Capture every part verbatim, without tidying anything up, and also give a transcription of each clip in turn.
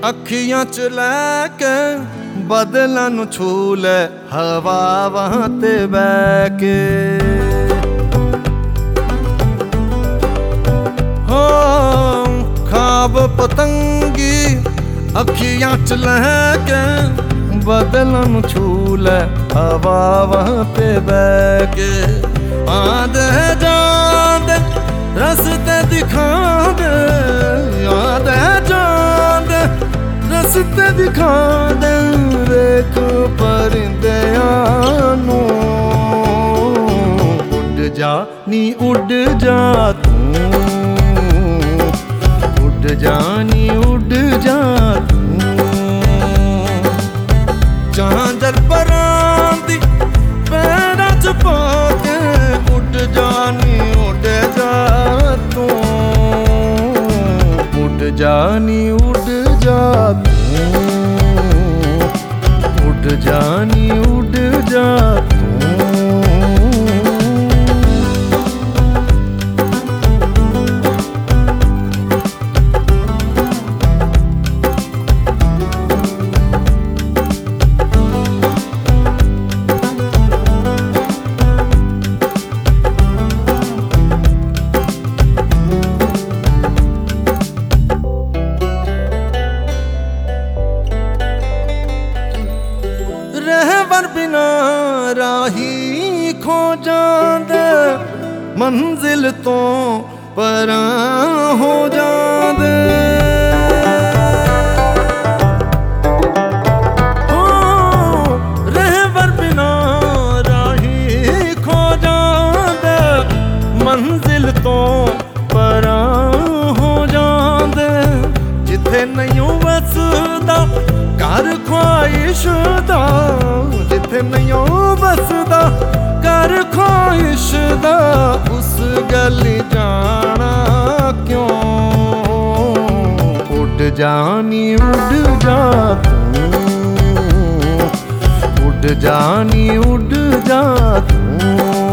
ਅੱਖੀਆਂ ਚ ਲੈ ਕੇ ਬਦਲਾਂ ਨੂੰ ਛੂ ਲੈ ਹਵਾਵਾਂ ਤੇ ਬਹਿ ਕੇ ਹੋ ਖਾਬ ਪਤੰਗੀ ਅੱਖੀਆਂ ਚ ਲੈ ਕੇ ਬਦਲਾਂ ਨੂੰ ਛੂ ਲੈ ਹਵਾਵਾਂ ਤੇ ਬਹਿ ਕੇ ਆਂਦੇ ਜਾਂਦੇ ਰਸਤੇ ਦਿਖਾਉਂਦੇ ਆਂਦੇ ਜਾਂਦੇ ਰਸਤੇ ਦਿਖਾਉਂਦੇ ਵੇਖ ਪਰਿੰਦਿਆਂ ਨੂੰ ਉੱਡ ਜਾ ਨੀ ਉੱਡ ਜਾ ਤੂੰ ਉੱਡ ਜਾ ਨੀ ਉੱਡ ਜਾ ਤੂੰ ਚਾਂਦਰ ਪਰਾਂ ਦੀ ਪੈਰਾਂ ਚ ਪਾ ਕੇ ਉੱਡ ਜਾ ਨੀ ਉੱਡ ਜਾ ਤੂੰ ਉੱਡ ਜਾ ਨੀ ਉੱਡ ਜਾ ਤੂੰ ਉੱਡ ਜਾ ਨੀ ਉੱਡ ਜਾ ਤੂੰ रहबर बिना राही खो जांदे मंजिल तो परां हो जांदे हो रहबर बिना राही खो जांदे मंजिल तो परां हो जांदे जिथे नहीं वसदा कर ख्वाहिश दा जिथे नहीं बसदा कर ख्वाहिश दा उस गली जाना क्यों उड़ जा नी उड़ जा तू उड़ जा नी उड़ जा तू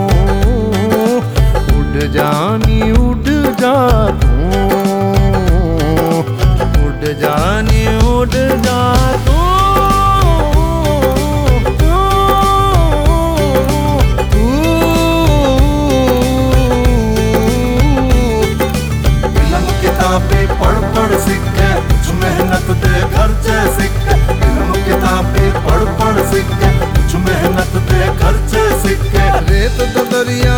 उड़ जा नी उड़ जा तू उड़ जा नी उड़ जा तू किताबें पढ़ पढ़ सीखे कुछ मेहनत दे खर्चे सीखे किताबें पढ़ पढ़ सीखे कुछ मेहनत दे खर्चे सीखे रेत दा दरिया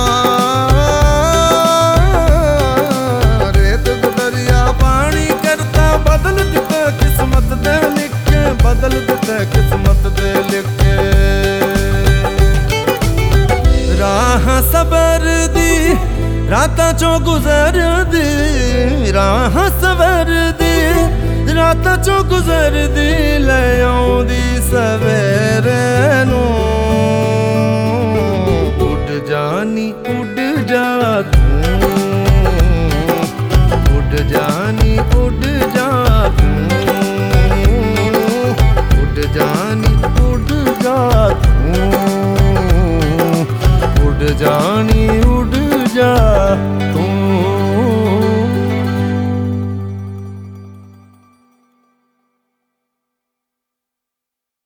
रेत दा दरिया पानी करता बदल दिता किस्मत दे लिखे बदल दिता किस्मत दे लिखे राह सबर दी रातां चों गुजर दी राह सवर दी रातां चों गुजर दी ले आउंदी सवेरे नूं उड़ जा नी उड़ जा तू उड़ जा नी उड़ जा तू उड़ जा नी उड़ जा तू उड़ जा नी